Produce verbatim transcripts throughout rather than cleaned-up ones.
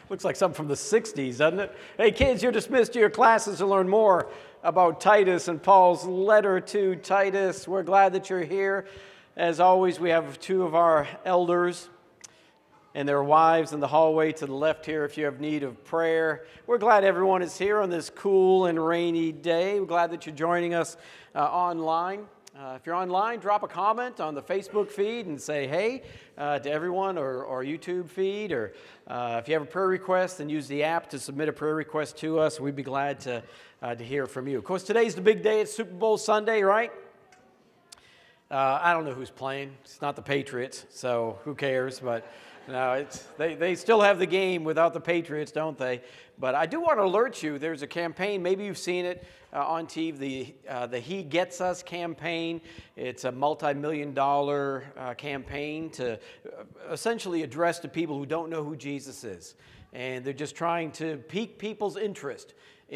Looks like something from the sixties, doesn't it? Hey kids, you're dismissed to your classes to learn more about Titus and Paul's letter to Titus. We're glad that you're here. As always, we have two of our elders and their wives in the hallway to the left here if you have need of prayer. We're glad everyone is here on this cool and rainy day. We're glad that you're joining us uh, online. Uh, if you're online, drop a comment on the Facebook feed and say hey uh, to everyone, or, or YouTube feed. Or uh, if you have a prayer request, then use the app to submit a prayer request to us. We'd be glad to, uh, to hear from you. Of course, today's the big day. It's Super Bowl Sunday, right? Uh, I don't know who's playing. It's not the Patriots, so who cares? But no, it's, they, they still have the game without the Patriots, don't they? But I do want to alert you, there's a campaign, maybe you've seen it uh, on T V, the, uh, the He Gets Us campaign. It's a multi-million dollar uh, campaign to uh, essentially address to people who don't know who Jesus is. And they're just trying to pique people's interest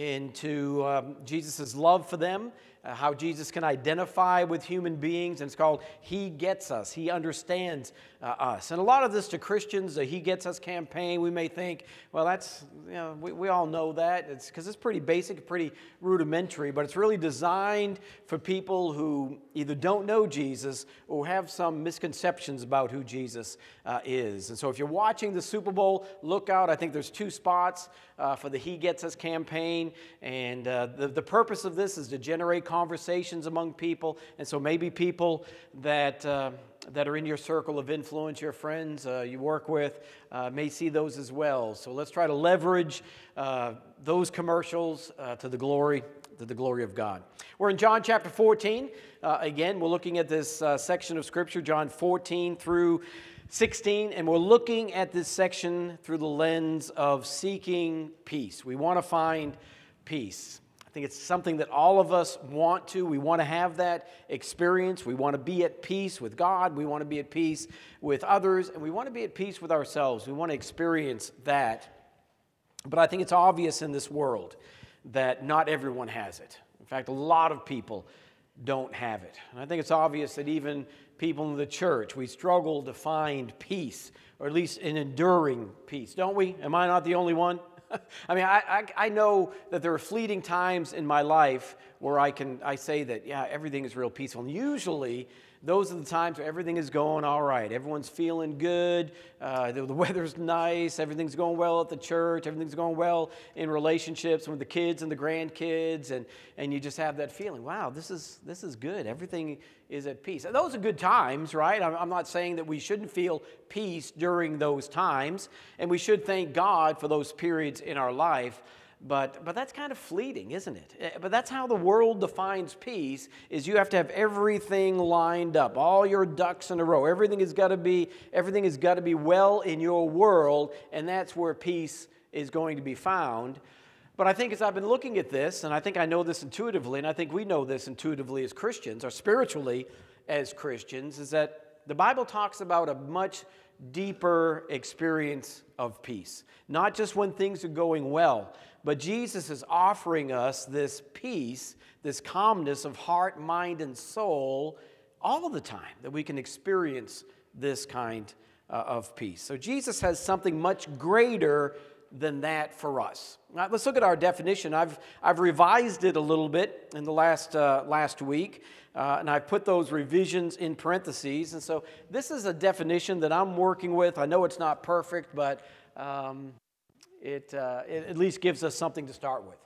into um, Jesus' love for them, uh, how Jesus can identify with human beings, and it's called He Gets Us. He understands uh, us. And a lot of this to Christians, the He Gets Us campaign, we may think, well, that's, you know, we, we all know that. It's because it's pretty basic, pretty rudimentary, but it's really designed for people who either don't know Jesus or have some misconceptions about who Jesus uh, is. And so if you're watching the Super Bowl, look out. I think there's two spots uh, for the He Gets Us campaign. And uh, the, the purpose of this is to generate conversations among people. And so maybe people that uh, that are in your circle of influence, your friends uh, you work with, uh, may see those as well. So let's try to leverage uh, those commercials uh, to the glory to the glory of God. We're in John chapter fourteen. Uh, again, we're looking at this uh, section of Scripture, John fourteen through sixteen, and we're looking at this section through the lens of seeking peace. We want to find peace. I think it's something that all of us want to. We want to have that experience. We want to be at peace with God. We want to be at peace with others, and we want to be at peace with ourselves. We want to experience that. But I think it's obvious in this world that not everyone has it. In fact, a lot of people don't have it. And I think it's obvious that even people in the church, we struggle to find peace, or at least an enduring peace, don't we? Am I not the only one? I mean, I, I I know that there are fleeting times in my life where I can I say that, yeah, everything is real peaceful. And usually, those are the times where everything is going all right. Everyone's feeling good. Uh, the, the weather's nice. Everything's going well at the church. Everything's going well in relationships with the kids and the grandkids. And, and you just have that feeling, wow, this is this is good. Everything is at peace. And those are good times, right? I'm, I'm not saying that we shouldn't feel peace during those times. And we should thank God for those periods in our life. But but that's kind of fleeting, isn't it? But that's how the world defines peace, is you have to have everything lined up, all your ducks in a row. Everything has got to be everything has got to be well in your world, and that's where peace is going to be found. But I think as I've been looking at this, and I think I know this intuitively, and I think we know this intuitively as Christians, or spiritually as Christians, is that the Bible talks about a much deeper experience of peace. Not just when things are going well, but Jesus is offering us this peace, this calmness of heart, mind, and soul all the time, that we can experience this kind uh, of peace. So Jesus has something much greater than that for us. Now, let's look at our definition. I've I've revised it a little bit in the last uh, last week, uh, and I've put those revisions in parentheses. And so this is a definition that I'm working with. I know it's not perfect, but um, it, uh, it at least gives us something to start with.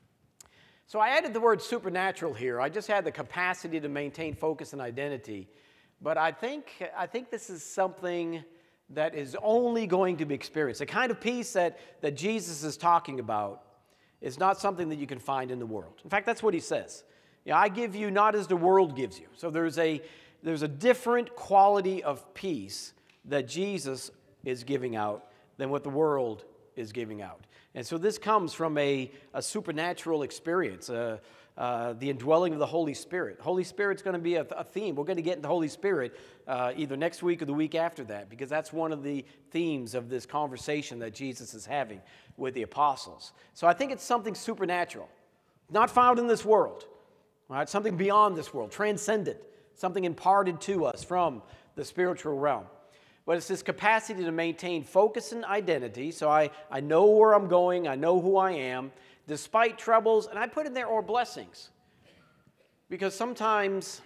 So I added the word supernatural here. I just had the capacity to maintain focus and identity, but I think I think this is something that is only going to be experienced. The kind of peace that, that Jesus is talking about is not something that you can find in the world. In fact, that's what he says. You know, I give you not as the world gives you. So there's a, there's a different quality of peace that Jesus is giving out than what the world is giving out. And so this comes from a, a supernatural experience, uh, uh, the indwelling of the Holy Spirit. Holy Spirit's going to be a, a theme. We're going to get into Holy Spirit uh, either next week or the week after that, because that's one of the themes of this conversation that Jesus is having with the apostles. So I think it's something supernatural, not found in this world, right? Something beyond this world, transcendent, something imparted to us from the spiritual realm. but it's this capacity to maintain focus and identity. So I, I know where I'm going, I know who I am, despite troubles, and I put in there or blessings. Because sometimes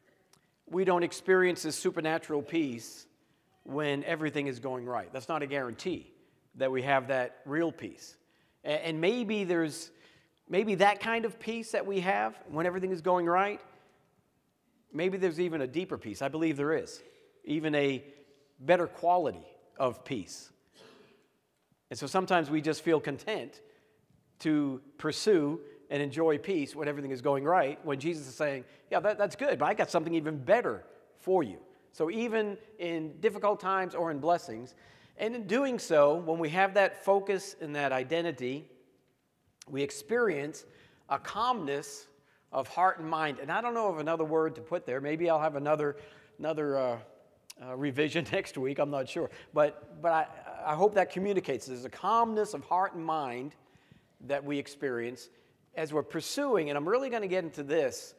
we don't experience this supernatural peace when everything is going right. That's not a guarantee that we have that real peace. And maybe there's maybe that kind of peace that we have when everything is going right. Maybe there's even a deeper peace. I believe there is. Even a better quality of peace. And so sometimes we just feel content to pursue and enjoy peace when everything is going right, when Jesus is saying, yeah, that, that's good, but I got something even better for you. So even in difficult times or in blessings, and in doing so, when we have that focus and that identity, we experience a calmness of heart and mind. And I don't know of another word to put there. Maybe I'll have another another uh, uh, revision next week. I'm not sure. But but I, I hope that communicates. There's a calmness of heart and mind that we experience as we're pursuing, and I'm really going to get into this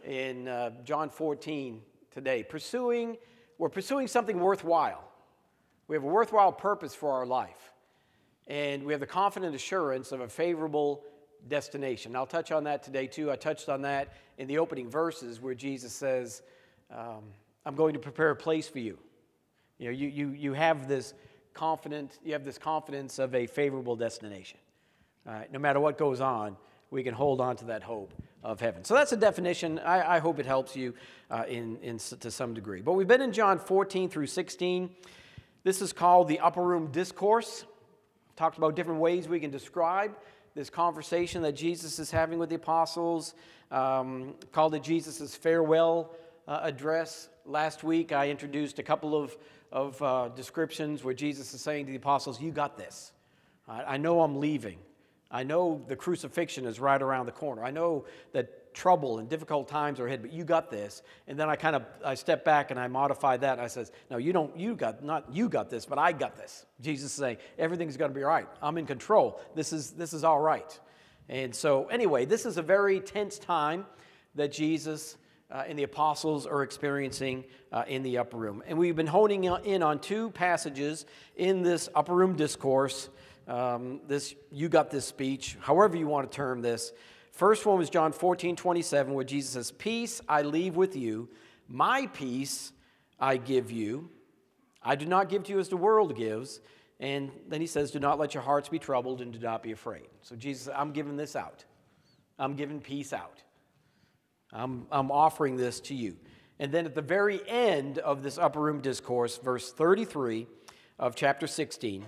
in uh, John fourteen today. Pursuing, we're pursuing something worthwhile. We have a worthwhile purpose for our life. And we have the confident assurance of a favorable destination. I'll touch on that today too. I touched on that in the opening verses where Jesus says, um, I'm going to prepare a place for you. You know, you, you, you have this confident, you have this confidence of a favorable destination. All right, no matter what goes on, we can hold on to that hope of heaven. So that's a definition. I, I hope it helps you uh, in, in, to some degree. But we've been in John fourteen through sixteen. This is called the Upper Room Discourse. Talked about different ways we can describe this conversation that Jesus is having with the apostles. Um, called it Jesus' farewell uh, address. Last week I introduced a couple of, of uh, descriptions where Jesus is saying to the apostles, you got this. I, I know I'm leaving. I know the crucifixion is right around the corner. I know that trouble and difficult times are ahead, but you got this. And then I kind of I step back and I modify that. And I says, no, you don't. You got not you got this, but I got this. Jesus is saying everything's going to be all right. I'm in control. This is this is all right. And so anyway, this is a very tense time that Jesus uh, and the apostles are experiencing uh, in the upper room. And we've been honing in on two passages in this upper room discourse. Um, this you got this speech, however you want to term this. First one was John fourteen twenty-seven, where Jesus says, peace I leave with you, my peace I give you. I do not give to you as the world gives. And then he says, do not let your hearts be troubled and do not be afraid. So Jesus said, I'm giving this out. I'm giving peace out. I'm, I'm offering this to you. And then at the very end of this upper room discourse, verse thirty-three of chapter sixteen,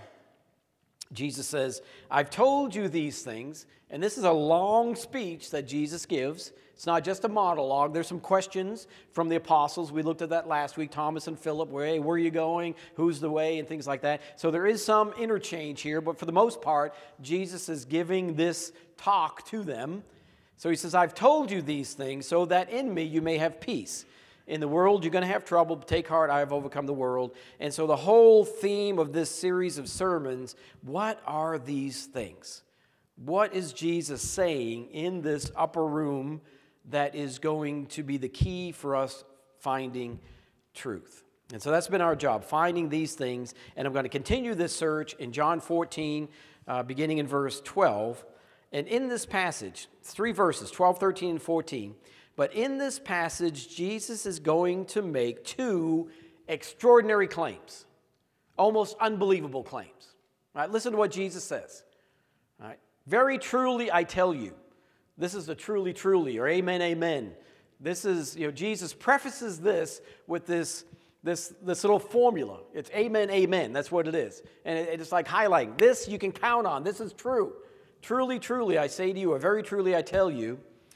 Jesus says, I've told you these things, and this is a long speech that Jesus gives. It's not just a monologue. There's some questions from the apostles. We looked at that last week, Thomas and Philip, where, hey, where are you going? Who's the way? And things like that. So there is some interchange here, but for the most part, Jesus is giving this talk to them. So he says, I've told you these things so that in me you may have peace. In the world, you're going to have trouble. But take heart, I have overcome the world. And so the whole theme of this series of sermons, what are these things? What is Jesus saying in this upper room that is going to be the key for us finding truth? And so that's been our job, finding these things. And I'm going to continue this search in John fourteen, uh, beginning in verse twelve. And in this passage, three verses, twelve, thirteen, and fourteen, but in this passage, Jesus is going to make two extraordinary claims, almost unbelievable claims. All right, listen to what Jesus says. All right, very truly I tell you. This is the truly, truly, or amen, amen. This is, you know, Jesus prefaces this with this, this, this little formula. It's amen, amen. That's what it is. And it, it's like highlighting. This you can count on. This is true. Truly, truly, I say to you, or very truly I tell you.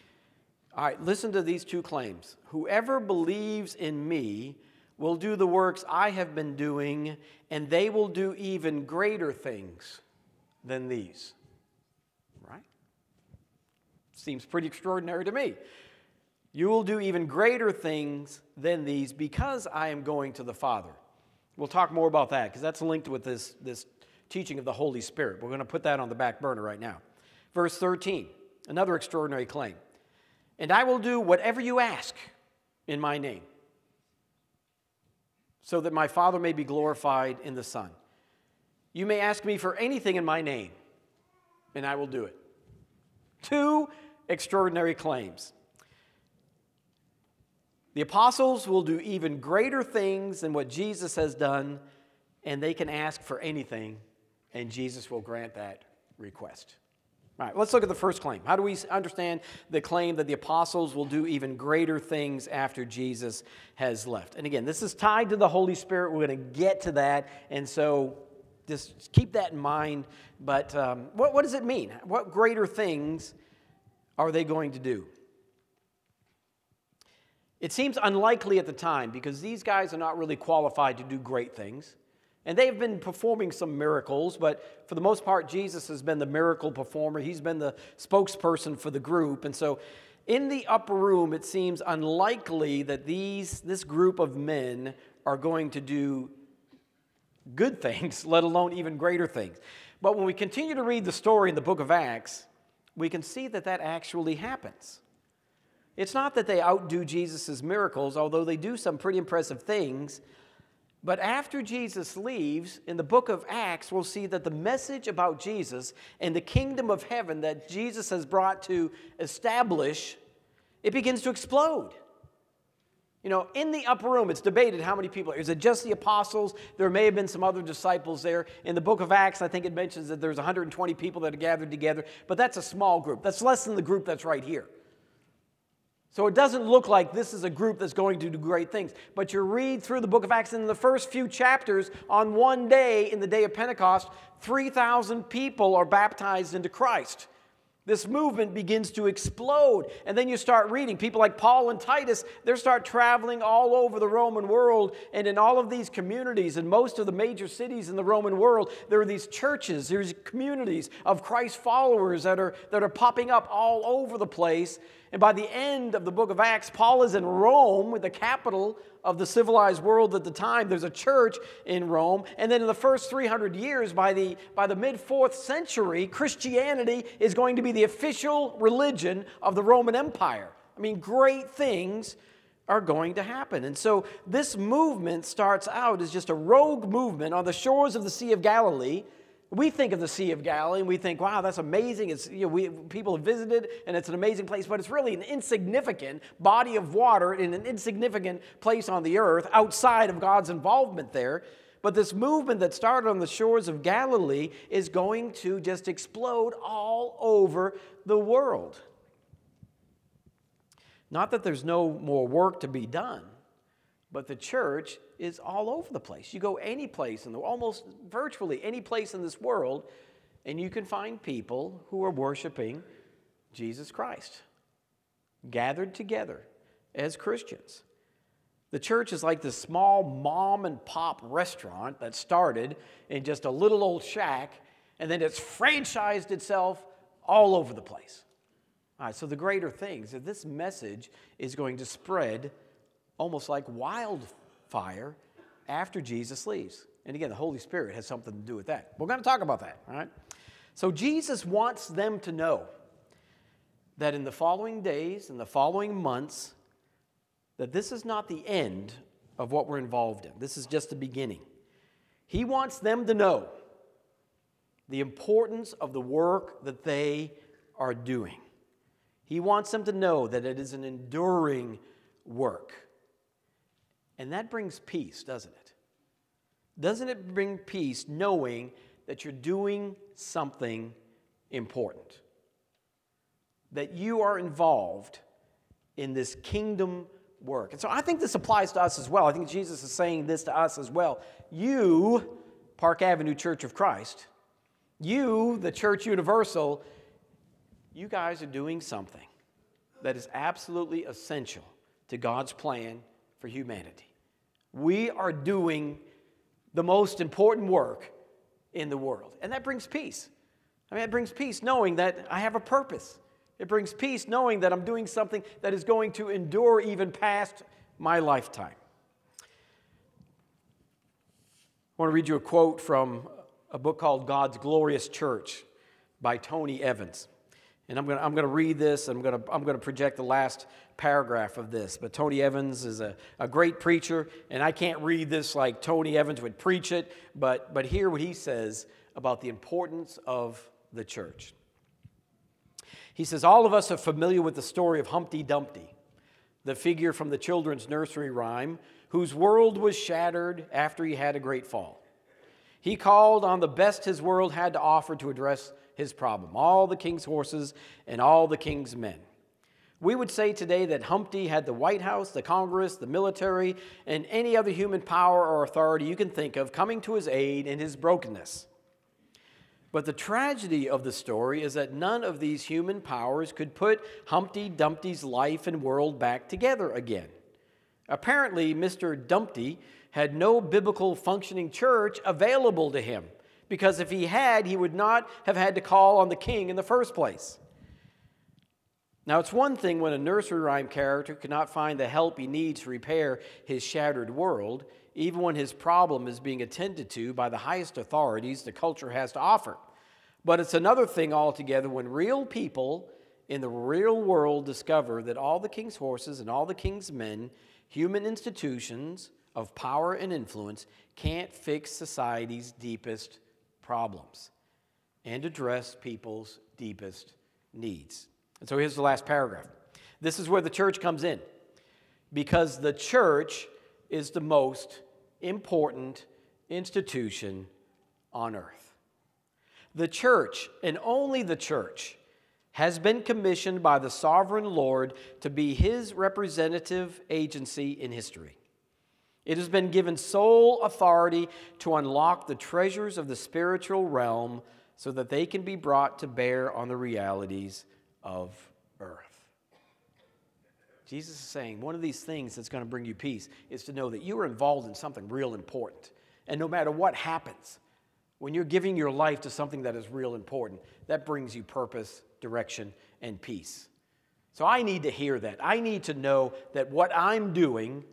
All right, listen to these two claims. Whoever believes in me will do the works I have been doing, and they will do even greater things than these. Right? Seems pretty extraordinary to me. You will do even greater things than these because I am going to the Father. We'll talk more about that because that's linked with this, this teaching of the Holy Spirit. We're going to put that on the back burner right now. Verse thirteen, another extraordinary claim. And I will do whatever you ask in my name. so that my Father may be glorified in the Son. You may ask me for anything in my name, and I will do it. Two extraordinary claims. The apostles will do even greater things than what Jesus has done, and they can ask for anything, and Jesus will grant that request. All right, let's look at the first claim. How do we understand the claim that the apostles will do even greater things after Jesus has left? And again, this is tied to the Holy Spirit. We're going to get to that, and so just keep that in mind. But um, what, what does it mean? What greater things are they going to do? It seems unlikely at the time because these guys are not really qualified to do great things. And they've been performing some miracles, but for the most part, Jesus has been the miracle performer. He's been the spokesperson for the group. And so in the upper room, it seems unlikely that these this group of men are going to do good things, let alone even greater things. But when we continue to read the story in the book of Acts, we can see that that actually happens. It's not that they outdo Jesus' miracles, although they do some pretty impressive things. But after Jesus leaves, in the book of Acts, we'll see that the message about Jesus and the kingdom of heaven that Jesus has brought to establish, it begins to explode. You know, in the upper room, it's debated how many people. Is it just the apostles? There may have been some other disciples there. In the book of Acts, I think it mentions that there's one hundred twenty people that are gathered together, but that's a small group. That's less than the group that's right here. So it doesn't look like this is a group that's going to do great things. But you read through the book of Acts, and in the first few chapters, on one day, in the day of Pentecost, three thousand people are baptized into Christ. This movement begins to explode. And then you start reading. People like Paul and Titus, they start traveling all over the Roman world. And in all of these communities, in most of the major cities in the Roman world, there are these churches, there's communities of Christ followers that are, that are popping up all over the place. And by the end of the book of Acts, Paul is in Rome, the capital of the civilized world at the time. There's a church in Rome. And then in the first three hundred years, by the, by the mid-fourth century, Christianity is going to be the official religion of the Roman Empire. I mean, great things are going to happen. And so this movement starts out as just a rogue movement on the shores of the Sea of Galilee. We think of the Sea of Galilee and we think, wow, that's amazing. It's, you know, we, people have visited and it's an amazing place, but it's really an insignificant body of water in an insignificant place on the earth outside of God's involvement there. But this movement that started on the shores of Galilee is going to just explode all over the world. Not that there's no more work to be done, but the church is all over the place. You go any place, in the, almost virtually any place in this world, and you can find people who are worshiping Jesus Christ, gathered together as Christians. The church is like this small mom and pop restaurant that started in just a little old shack, and then it's franchised itself all over the place. All right, so the greater things, that this message is going to spread almost like wildfire after Jesus leaves. And again, the Holy Spirit has something to do with that. We're going to talk about that, all right? So Jesus wants them to know that in the following days, in the following months, that this is not the end of what we're involved in. This is just the beginning. He wants them to know the importance of the work that they are doing. He wants them to know that it is an enduring work. And that brings peace, doesn't it? Doesn't it bring peace knowing that you're doing something important? That you are involved in this kingdom work. And so I think this applies to us as well. I think Jesus is saying this to us as well. You, Park Avenue Church of Christ, you, the Church Universal, you guys are doing something that is absolutely essential to God's plan for humanity. We are doing the most important work in the world. And that brings peace. I mean, it brings peace knowing that I have a purpose. It brings peace knowing that I'm doing something that is going to endure even past my lifetime. I want to read you a quote from a book called God's Glorious Church by Tony Evans. And I'm going to I'm going to read this. I'm going to I'm going to project the last paragraph of this. But Tony Evans is a, a great preacher, and I can't read this like Tony Evans would preach it, but, but hear what he says about the importance of the church. He says, all of us are familiar with the story of Humpty Dumpty, the figure from the children's nursery rhyme, whose world was shattered after he had a great fall. He called on the best his world had to offer to address his problem, all the king's horses and all the king's men. We would say today that Humpty had the White House, the Congress, the military, and any other human power or authority you can think of coming to his aid in his brokenness. But the tragedy of the story is that none of these human powers could put Humpty Dumpty's life and world back together again. Apparently, Mister Dumpty had no biblical functioning church available to him, because if he had, he would not have had to call on the king in the first place. Now, it's one thing when a nursery rhyme character cannot find the help he needs to repair his shattered world, even when his problem is being attended to by the highest authorities the culture has to offer. But it's another thing altogether when real people in the real world discover that all the king's horses and all the king's men, human institutions of power and influence, can't fix society's deepest problems and address people's deepest needs. And so here's the last paragraph. This is where the church comes in, because the church is the most important institution on earth. The church, and only the church, has been commissioned by the sovereign Lord to be his representative agency in history. It has been given sole authority to unlock the treasures of the spiritual realm so that they can be brought to bear on the realities of earth. Jesus is saying one of these things that's going to bring you peace is to know that you are involved in something real important. And no matter what happens, when you're giving your life to something that is real important, that brings you purpose, direction, and peace. So I need to hear that. I need to know that what I'm doing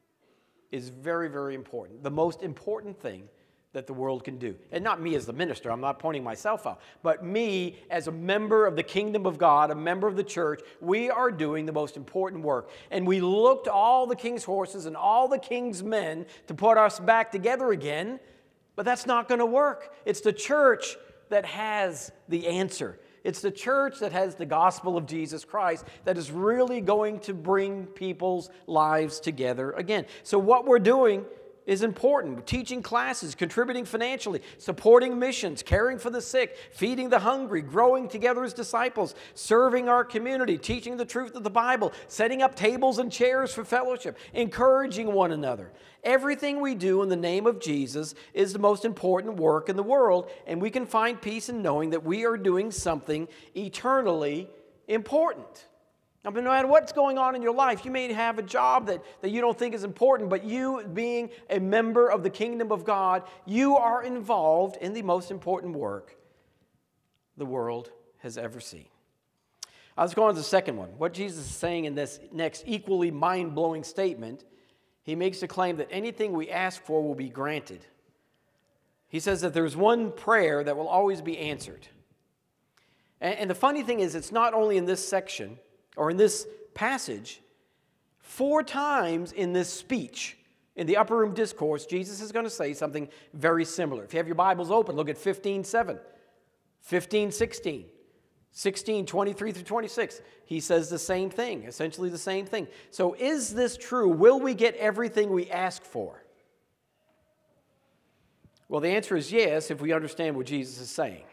is very, very important. The most important thing that the world can do. And not me as the minister, I'm not pointing myself out, but me as a member of the kingdom of God, a member of the church, we are doing the most important work. And we look to all the king's horses and all the king's men to put us back together again, but that's not going to work. It's the church that has the answer. It's the church that has the gospel of Jesus Christ that is really going to bring people's lives together again. So what we're doing is important. Teaching classes, contributing financially, supporting missions, caring for the sick, feeding the hungry, growing together as disciples, serving our community, teaching the truth of the Bible, setting up tables and chairs for fellowship, encouraging one another. Everything we do in the name of Jesus is the most important work in the world, and we can find peace in knowing that we are doing something eternally important. I mean, no matter what's going on in your life, you may have a job that, that you don't think is important, but you, being a member of the kingdom of God, you are involved in the most important work the world has ever seen. Let's go on to the second one. What Jesus is saying in this next equally mind-blowing statement, he makes the claim that anything we ask for will be granted. He says that there's one prayer that will always be answered. And, and the funny thing is, it's not only in this section, or in this passage, four times in this speech, in the upper room discourse, Jesus is going to say something very similar. If you have your Bibles open, look at fifteen seven, fifteen sixteen, sixteen twenty-three through twenty-six. He says the same thing, essentially the same thing. So is this true? Will we get everything we ask for? Well, the answer is yes, if we understand what Jesus is saying.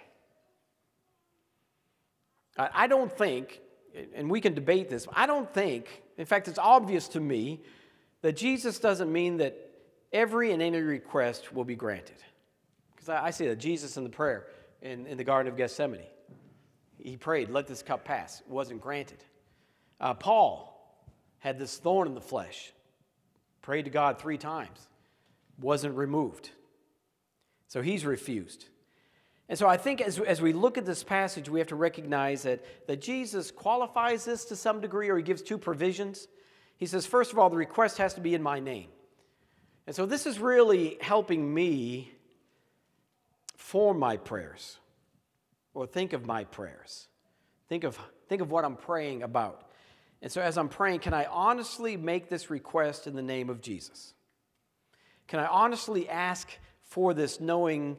I don't think, and we can debate this, I don't think, in fact, it's obvious to me that Jesus doesn't mean that every and any request will be granted. Because I, I see that Jesus in the prayer in, in the Garden of Gethsemane, he prayed, let this cup pass. It wasn't granted. Uh, Paul had this thorn in the flesh, prayed to God three times, wasn't removed. So he's refused. And so I think as, as we look at this passage, we have to recognize that, that Jesus qualifies this to some degree, or he gives two provisions. He says, first of all, the request has to be in my name. And so this is really helping me form my prayers, or think of my prayers. Think of, think of what I'm praying about. And so as I'm praying, can I honestly make this request in the name of Jesus? Can I honestly ask for this knowing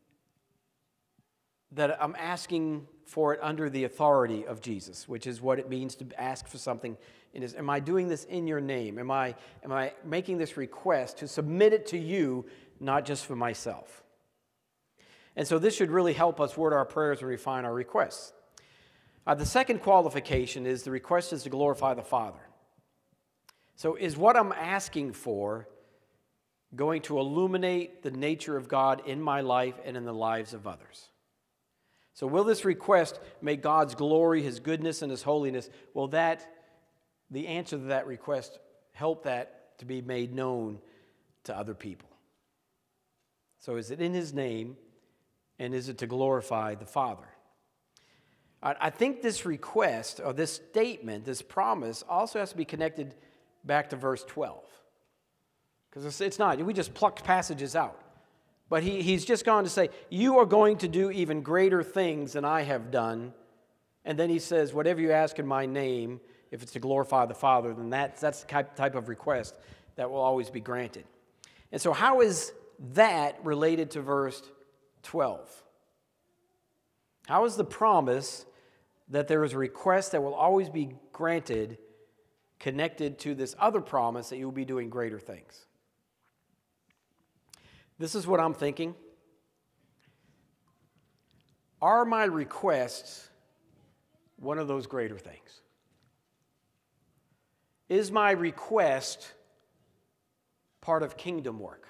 that I'm asking for it under the authority of Jesus, which is what it means to ask for something in his, am I doing this in your name? Am I, am I making this request to submit it to you, not just for myself? And so this should really help us word our prayers and refine our requests. Uh, the second qualification is the request is to glorify the Father. So is what I'm asking for going to illuminate the nature of God in my life and in the lives of others? So will this request make God's glory, his goodness, and his holiness, will that, the answer to that request, help that to be made known to other people? So is it in his name, and is it to glorify the Father? I think this request, or this statement, this promise, also has to be connected back to verse twelve. Because it's not, we just plucked passages out. But he, he's just gone to say, you are going to do even greater things than I have done. And then he says, whatever you ask in my name, if it's to glorify the Father, then that's, that's the type of request that will always be granted. And so how is that related to verse twelve? How is the promise that there is a request that will always be granted connected to this other promise that you will be doing greater things? This is what I'm thinking. Are my requests one of those greater things? Is my request part of kingdom work?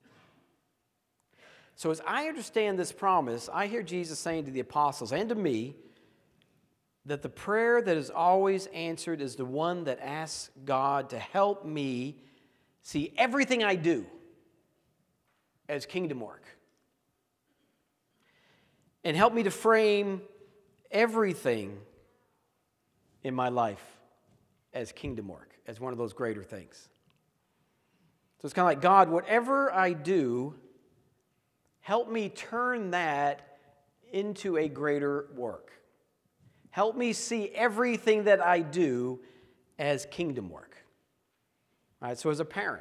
So as I understand this promise, I hear Jesus saying to the apostles and to me that the prayer that is always answered is the one that asks God to help me see everything I do as kingdom work. And help me to frame everything in my life as kingdom work, as one of those greater things. So it's kind of like, God, whatever I do, help me turn that into a greater work. Help me see everything that I do as kingdom work. All right, so as a parent,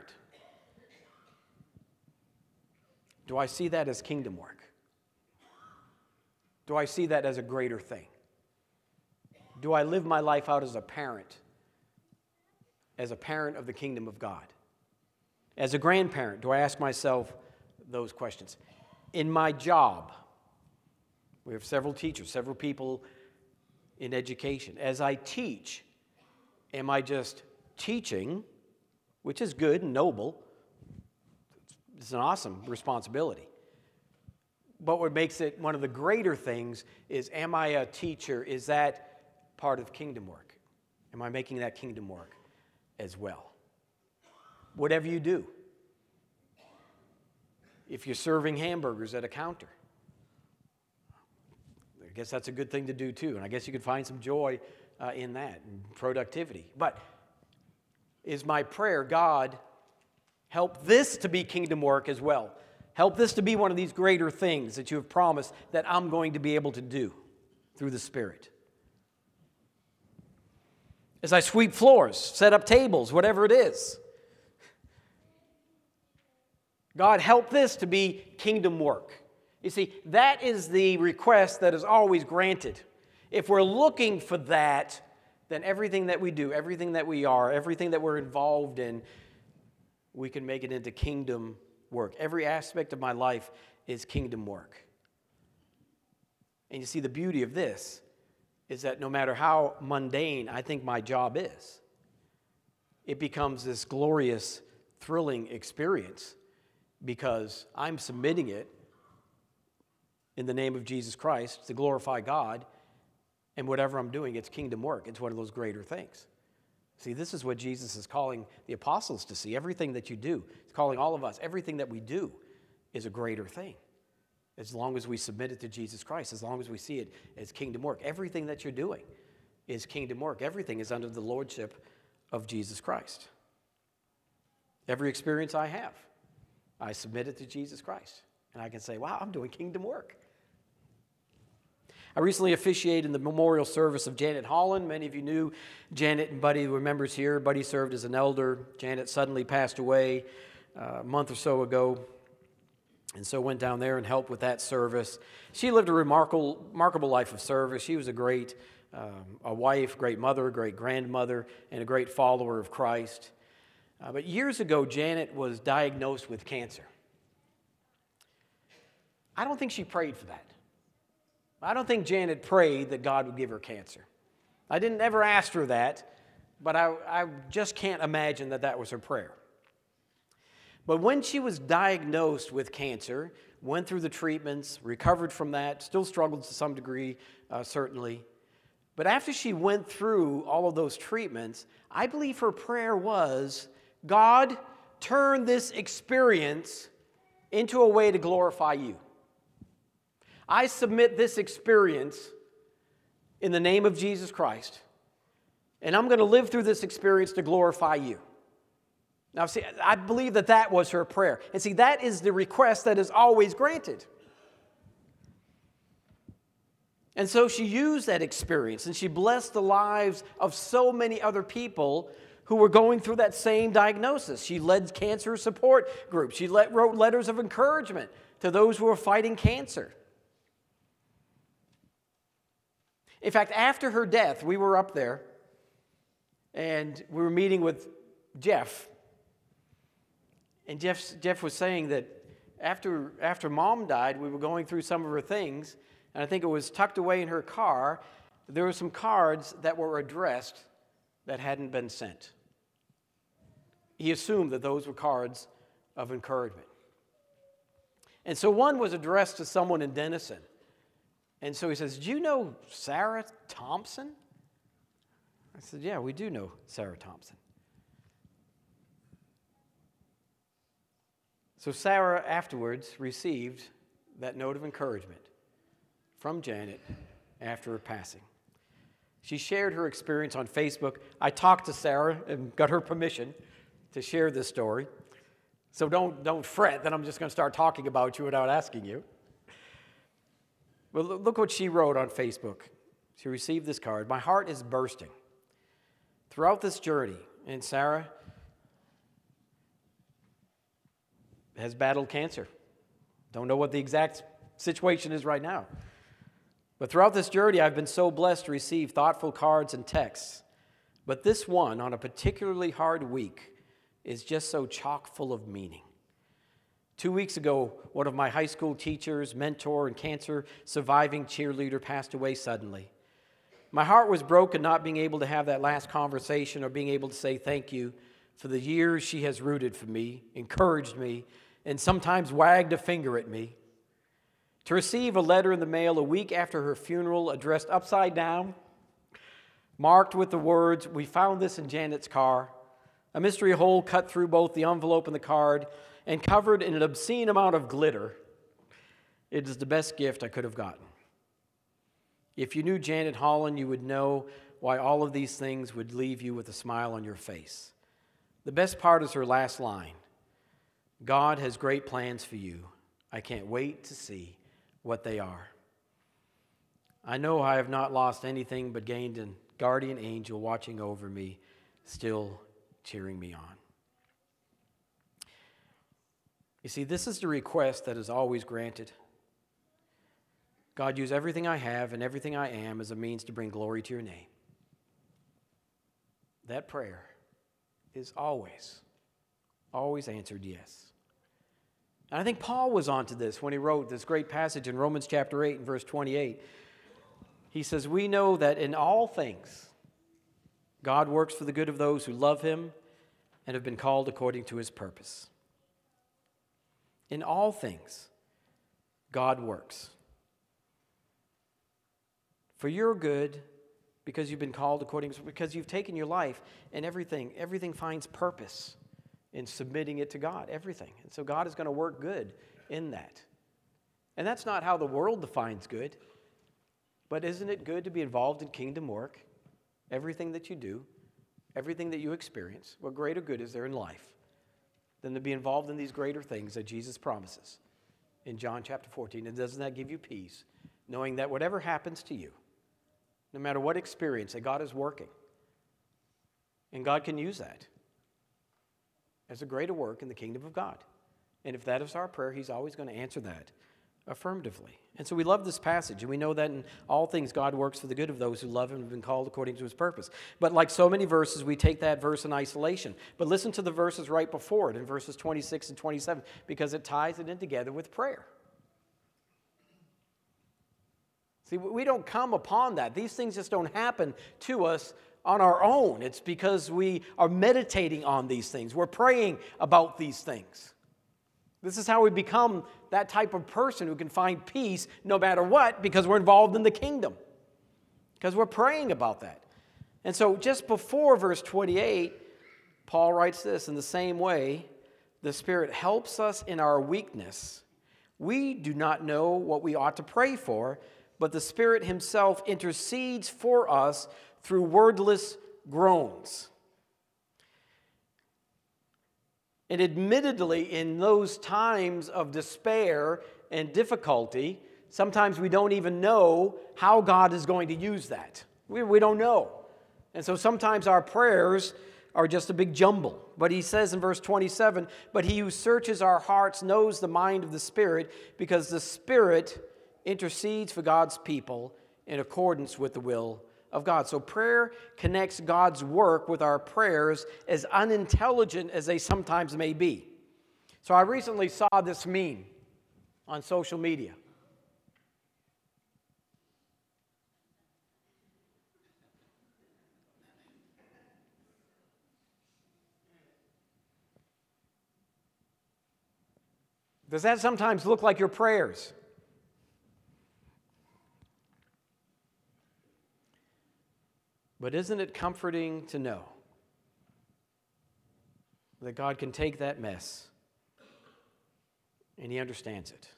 do I see that as kingdom work? Do I see that as a greater thing? Do I live my life out as a parent, as a parent of the kingdom of God? As a grandparent, do I ask myself those questions? In my job, we have several teachers, several people in education. As I teach, am I just teaching, which is good and noble? It's an awesome responsibility. But what makes it one of the greater things is, am I a teacher? Is that part of kingdom work? Am I making that kingdom work as well? Whatever you do. If you're serving hamburgers at a counter, I guess that's a good thing to do too. And I guess you could find some joy uh, in that, and productivity. But is my prayer, God, help this to be kingdom work as well. Help this to be one of these greater things that you have promised that I'm going to be able to do through the Spirit. As I sweep floors, set up tables, whatever it is. God, help this to be kingdom work. You see, that is the request that is always granted. If we're looking for that, then everything that we do, everything that we are, everything that we're involved in, we can make it into kingdom work. Every aspect of my life is kingdom work. And you see, the beauty of this is that no matter how mundane I think my job is, it becomes this glorious, thrilling experience because I'm submitting it in the name of Jesus Christ to glorify God, and whatever I'm doing, it's kingdom work. It's one of those greater things. See, this is what Jesus is calling the apostles to see. Everything that you do, he's calling all of us, everything that we do is a greater thing. As long as we submit it to Jesus Christ, as long as we see it as kingdom work. Everything that you're doing is kingdom work. Everything is under the lordship of Jesus Christ. Every experience I have, I submit it to Jesus Christ. And I can say, wow, I'm doing kingdom work. I recently officiated in the memorial service of Janet Holland. Many of you knew Janet, and Buddy were members here. Buddy served as an elder. Janet suddenly passed away uh, a month or so ago, and so went down there and helped with that service. She lived a remarkable, remarkable life of service. She was a great um, a wife, great mother, great grandmother, and a great follower of Christ. Uh, but years ago, Janet was diagnosed with cancer. I don't think she prayed for that. I don't think Janet prayed that God would give her cancer. I didn't ever ask her that, but I, I just can't imagine that that was her prayer. But when she was diagnosed with cancer, went through the treatments, recovered from that, still struggled to some degree, uh, certainly. But after she went through all of those treatments, I believe her prayer was, God, turn this experience into a way to glorify you. I submit this experience in the name of Jesus Christ, and I'm going to live through this experience to glorify you. Now, see, I believe that that was her prayer. And see, that is the request that is always granted. And so she used that experience, and she blessed the lives of so many other people who were going through that same diagnosis. She led cancer support groups. She let, wrote letters of encouragement to those who were fighting cancer. In fact, after her death, we were up there, and we were meeting with Jeff. And Jeff, Jeff was saying that after, after Mom died, we were going through some of her things, and I think it was tucked away in her car. There were some cards that were addressed that hadn't been sent. He assumed that those were cards of encouragement. And so one was addressed to someone in Denison. And so he says, do you know Sarah Thompson? I said, yeah, we do know Sarah Thompson. So Sarah afterwards received that note of encouragement from Janet after her passing. She shared her experience on Facebook. I talked to Sarah and got her permission to share this story. So don't, don't fret that I'm just going to start talking about you without asking you. Well, look what she wrote on Facebook. She received this card. My heart is bursting. Throughout this journey, and Sarah has battled cancer. Don't know what the exact situation is right now. But throughout this journey, I've been so blessed to receive thoughtful cards and texts. But this one, on a particularly hard week, is just so chock full of meaning. Two weeks ago, one of my high school teachers, mentor, and cancer-surviving cheerleader passed away suddenly. My heart was broken not being able to have that last conversation or being able to say thank you for the years she has rooted for me, encouraged me, and sometimes wagged a finger at me. To receive a letter in the mail a week after her funeral addressed upside down, marked with the words, "We found this in Janet's car," a mystery hole cut through both the envelope and the card, and covered in an obscene amount of glitter. It is the best gift I could have gotten. If you knew Janet Holland, you would know why all of these things would leave you with a smile on your face. The best part is her last line. God has great plans for you. I can't wait to see what they are. I know I have not lost anything but gained a guardian angel watching over me, still cheering me on. You see, this is the request that is always granted. God, use everything I have and everything I am as a means to bring glory to your name. That prayer is always, always answered yes. And I think Paul was onto this when he wrote this great passage in Romans chapter eight and verse twenty-eight. He says, we know that in all things, God works for the good of those who love him and have been called according to his purpose. In all things, God works for your good, because you've been called according to, because you've taken your life and everything, everything finds purpose in submitting it to God, everything. And so God is going to work good in that. And that's not how the world defines good, but isn't it good to be involved in kingdom work? Everything that you do, everything that you experience, what greater good is there in life than to be involved in these greater things that Jesus promises in John chapter fourteen? And doesn't that give you peace knowing that whatever happens to you, no matter what experience, that God is working. And God can use that as a greater work in the kingdom of God. And if that is our prayer, He's always going to answer that affirmatively. And so we love this passage, and we know that in all things God works for the good of those who love Him and have been called according to His purpose. But like so many verses, we take that verse in isolation. But listen to the verses right before it, in verses twenty-six and twenty-seven, because it ties it in together with prayer. See, we don't come upon that. These things just don't happen to us on our own. It's because we are meditating on these things. We're praying about these things. This is how we become that type of person who can find peace no matter what, because we're involved in the kingdom. Because we're praying about that. And so just before verse twenty-eight, Paul writes this: in the same way, the Spirit helps us in our weakness. We do not know what we ought to pray for, but the Spirit Himself intercedes for us through wordless groans. And admittedly, in those times of despair and difficulty, sometimes we don't even know how God is going to use that. We, we don't know. And so sometimes our prayers are just a big jumble. But he says in verse twenty-seven, but He who searches our hearts knows the mind of the Spirit, because the Spirit intercedes for God's people in accordance with the will of God. So prayer connects God's work with our prayers, as unintelligent as they sometimes may be. So I recently saw this meme on social media. Does that sometimes look like your prayers? But isn't it comforting to know that God can take that mess and He understands it?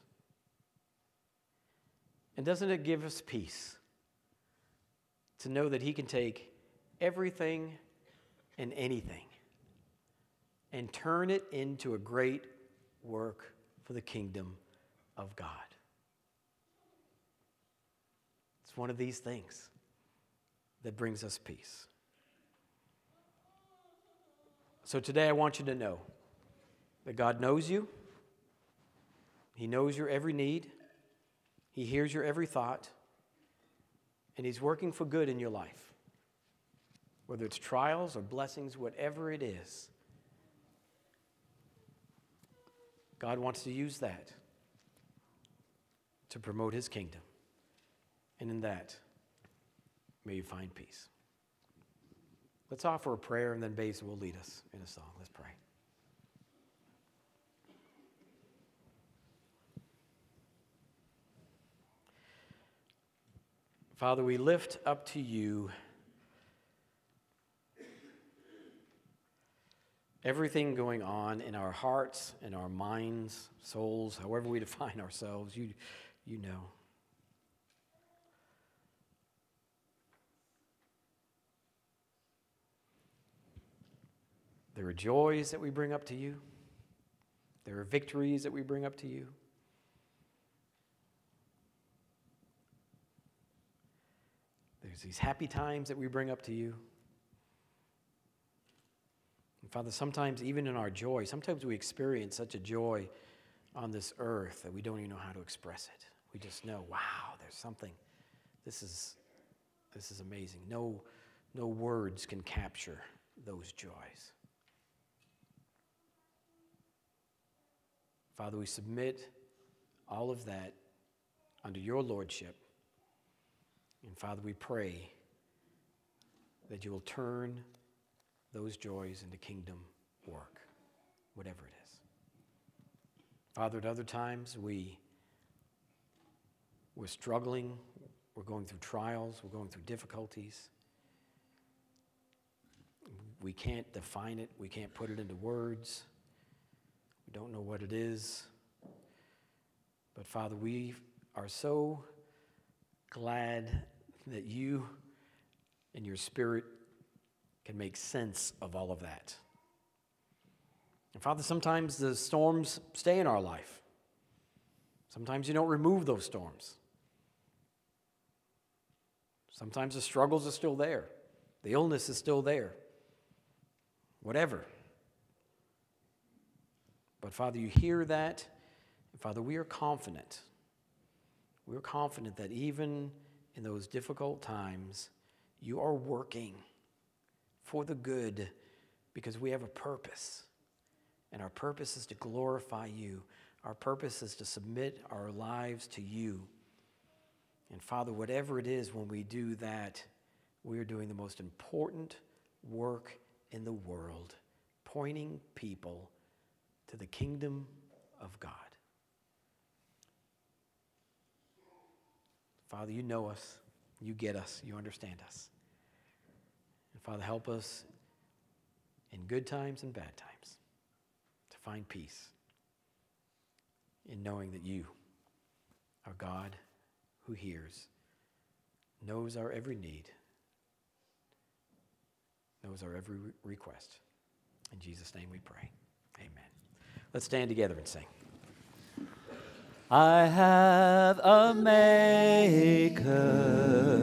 And doesn't it give us peace to know that He can take everything and anything and turn it into a great work for the kingdom of God? It's one of these things that brings us peace. So today I want you to know that God knows you. He knows your every need. He hears your every thought. And He's working for good in your life. Whether it's trials or blessings, whatever it is, God wants to use that to promote His kingdom. And in that, may you find peace. Let's offer a prayer, and then Basil will lead us in a song. Let's pray. Father, we lift up to You everything going on in our hearts, in our minds, souls, however we define ourselves. You, you know. There are joys that we bring up to You. There are victories that we bring up to You. There's these happy times that we bring up to You. And Father, sometimes even in our joy, sometimes we experience such a joy on this earth that we don't even know how to express it. We just know, wow, there's something. This is, this is amazing. No, no words can capture those joys. Father, we submit all of that under Your lordship. And Father, we pray that You will turn those joys into kingdom work, whatever it is. Father, at other times we, we're struggling, we're going through trials, we're going through difficulties. We can't define it, we can't put it into words. We don't know what it is. But Father, we are so glad that You and Your Spirit can make sense of all of that. And Father, sometimes the storms stay in our life. Sometimes You don't remove those storms. Sometimes the struggles are still there. The illness is still there. Whatever. But Father, you hear that. And Father, we are confident. We are confident that even in those difficult times, you are working for the good because we have a purpose. And our purpose is to glorify you. Our purpose is to submit our lives to you. And Father, whatever it is, when we do that, we are doing the most important work in the world, pointing people to the kingdom of God. Father, you know us, you get us, you understand us. And Father, help us in good times and bad times to find peace in knowing that you are God who hears, knows our every need, knows our every re- request. In Jesus' name we pray. Amen. Let's stand together and sing. I have a maker.